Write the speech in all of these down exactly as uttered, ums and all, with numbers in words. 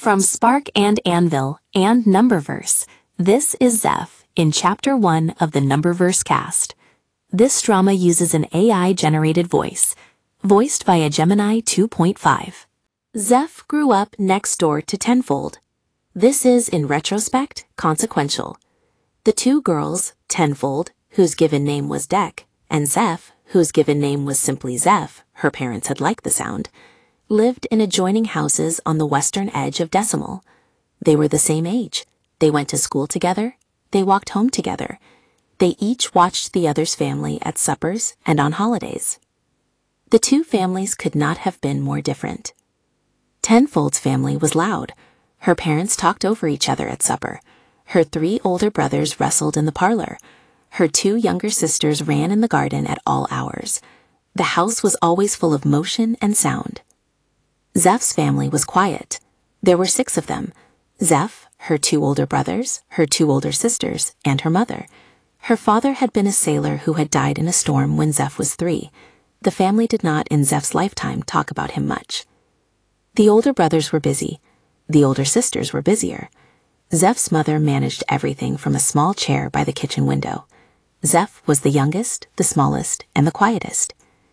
From Spark and Anvil and Numberverse, this is Zeph in Chapter one of the Numberverse cast. This drama uses an A I-generated voice, voiced by a Gemini two point five. Zeph grew up next door to Tenfold. This is, in retrospect, consequential. The two girls, Tenfold, whose given name was Deck, and Zeph, whose given name was simply Zeph, her parents had liked the sound, lived in adjoining houses on the western edge of Decimal. They were the same age. They went to school together. They walked home together. They each watched the other's family at suppers and on holidays. The two families could not have been more different. Tenfold's family was loud. Her parents talked over each other at supper. Her three older brothers wrestled in the parlor. Her two younger sisters ran in the garden at all hours. The house was always full of motion and sound. Zeph's family was quiet. There were six of them: Zeph, her two older brothers, her two older sisters, and her mother. Her father had been a sailor who had died in a storm when Zeph was three. The family did not, in Zeph's lifetime, talk about him much. The older brothers were busy. The older sisters were busier. Zeph's mother managed everything from a small chair by the kitchen window. Zeph was the youngest, the smallest, and the quietest.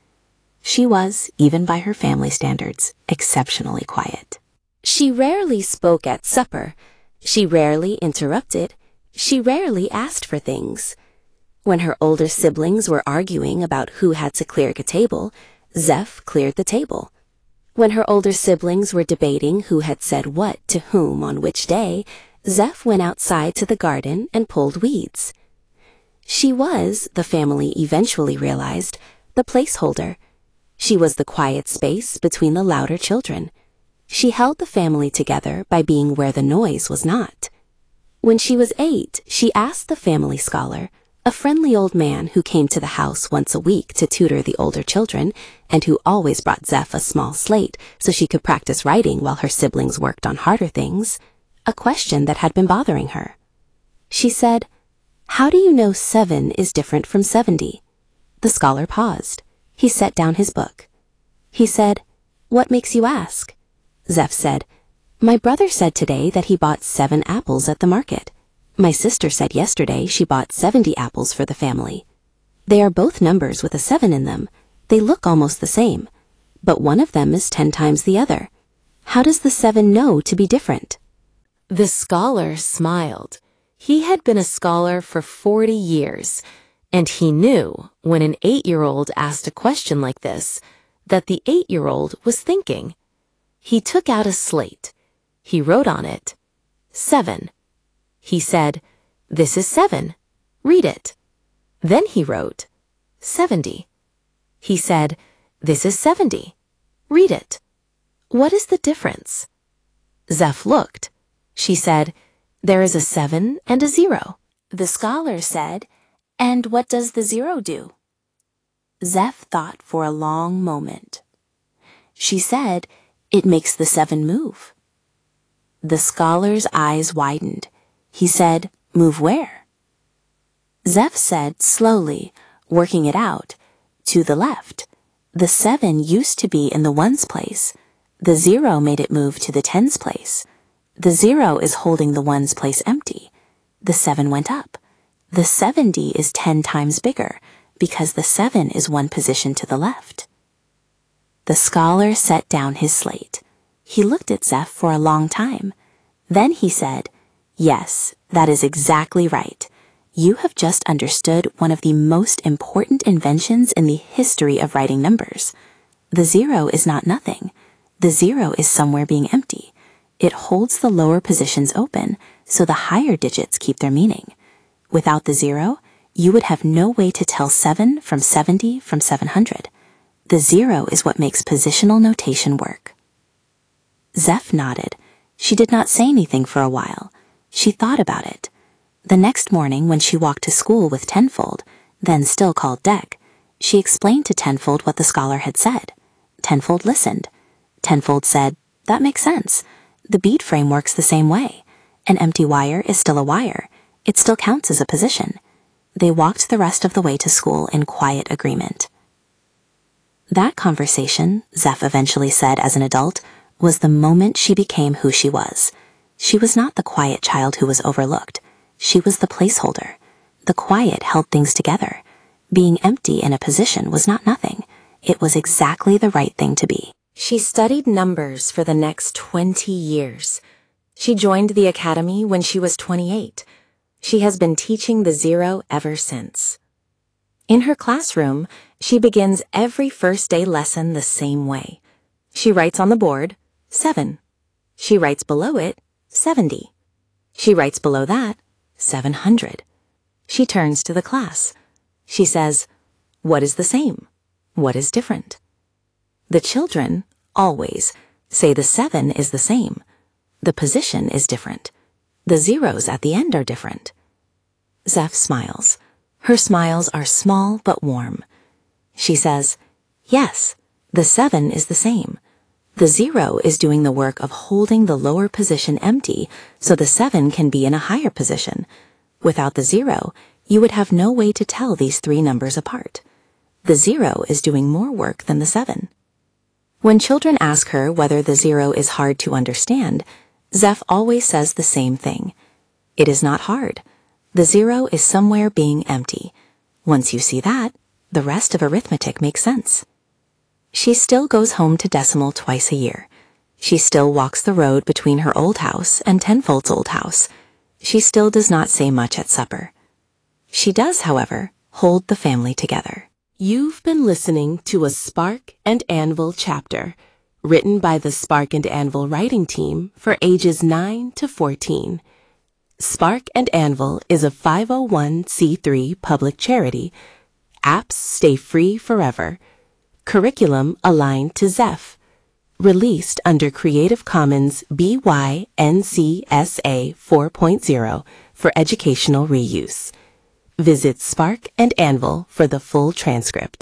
She was, even by her family standards, exceptionally quiet. She rarely spoke at supper. She rarely interrupted. She rarely asked for things. When her older siblings were arguing about who had to clear a table, Zeph cleared the table. When her older siblings were debating who had said what to whom on which day, Zeph went outside to the garden and pulled weeds. She was, the family eventually realized, the placeholder. She was the quiet space between the louder children. She held the family together by being where the noise was not. When she was eight, she asked the family scholar, a friendly old man who came to the house once a week to tutor the older children, and who always brought Zeph a small slate so she could practice writing while her siblings worked on harder things, a question that had been bothering her. She said, "How do you know seven is different from seventy?" The scholar paused. He set down his book. He said, "What makes you ask?" Zeph said, "My brother said today that he bought seven apples at the market. My sister said yesterday she bought seventy apples for the family. They are both numbers with a seven in them. They look almost the same, but one of them is ten times the other. How does the seven know to be different?" The scholar smiled. He had been a scholar for forty years, and he knew, when an eight-year-old asked a question like this, that the eight-year-old was thinking. He took out a slate. He wrote on it, seven. He said, "This is seven. Read it." Then he wrote, seventy. He said, "This is seventy. Read it. What is the difference?" Zeph looked. She said, "There is a seven and a zero." The scholar said, "And what does the zero do?" Zeph thought for a long moment. She said, "It makes the seven move." The scholar's eyes widened. He said, "Move where?" Zeph said slowly, working it out, "To the left. The seven used to be in the ones place. The zero made it move to the tens place. The zero is holding the ones place empty. The seven went up. The seventy is ten times bigger because the seven is one position to the left." The scholar set down his slate. He looked at Zeph for a long time. Then he said, "Yes, that is exactly right. You have just understood one of the most important inventions in the history of writing numbers. The zero is not nothing. The zero is somewhere being empty. It holds the lower positions open, so the higher digits keep their meaning. Without the zero, you would have no way to tell seven from seventy from seven hundred. The zero is what makes positional notation work." Zeph nodded. She did not say anything for a while. She thought about it. The next morning when she walked to school with Tenfold, then still called Deck, she explained to Tenfold what the scholar had said. Tenfold listened. Tenfold said, "That makes sense. The bead frame works the same way. An empty wire is still a wire. It still counts as a position." They walked the rest of the way to school in quiet agreement. That conversation, Zeph eventually said as an adult, was the moment she became who she was. She was not the quiet child who was overlooked. She was the placeholder. The quiet held things together. Being empty in a position was not nothing. It was exactly the right thing to be. She studied numbers for the next twenty years. She joined the academy when she was twenty-eight. She has been teaching the zero ever since. In her classroom, she begins every first day lesson the same way. She writes on the board, seven. She writes below it, seventy. She writes below that, seven hundred. She turns to the class. She says, "What is the same? What is different?" The children, always, say the seven is the same. The position is different. The zeros at the end are different. Zeph smiles. Her smiles are small but warm. She says, "Yes, the seven is the same. The zero is doing the work of holding the lower position empty so the seven can be in a higher position. Without the zero, you would have no way to tell these three numbers apart. The zero is doing more work than the seven." When children ask her whether the zero is hard to understand, Zeph always says the same thing. It is not hard. The zero is somewhere being empty. Once you see that, the rest of arithmetic makes sense. She still goes home to decimal twice a year. She still walks the road between her old house and Tenfold's old house. She still does not say much at supper. She does, however, hold the family together. You've been listening to a Spark and Anvil chapter, written by the Spark and Anvil writing team for ages nine to fourteen. Spark and Anvil is a five oh one c three public charity. Apps stay free forever. Curriculum aligned to Zeph. Released under Creative Commons B Y N C S A four point oh for educational reuse. Visit Spark and Anvil for the full transcript.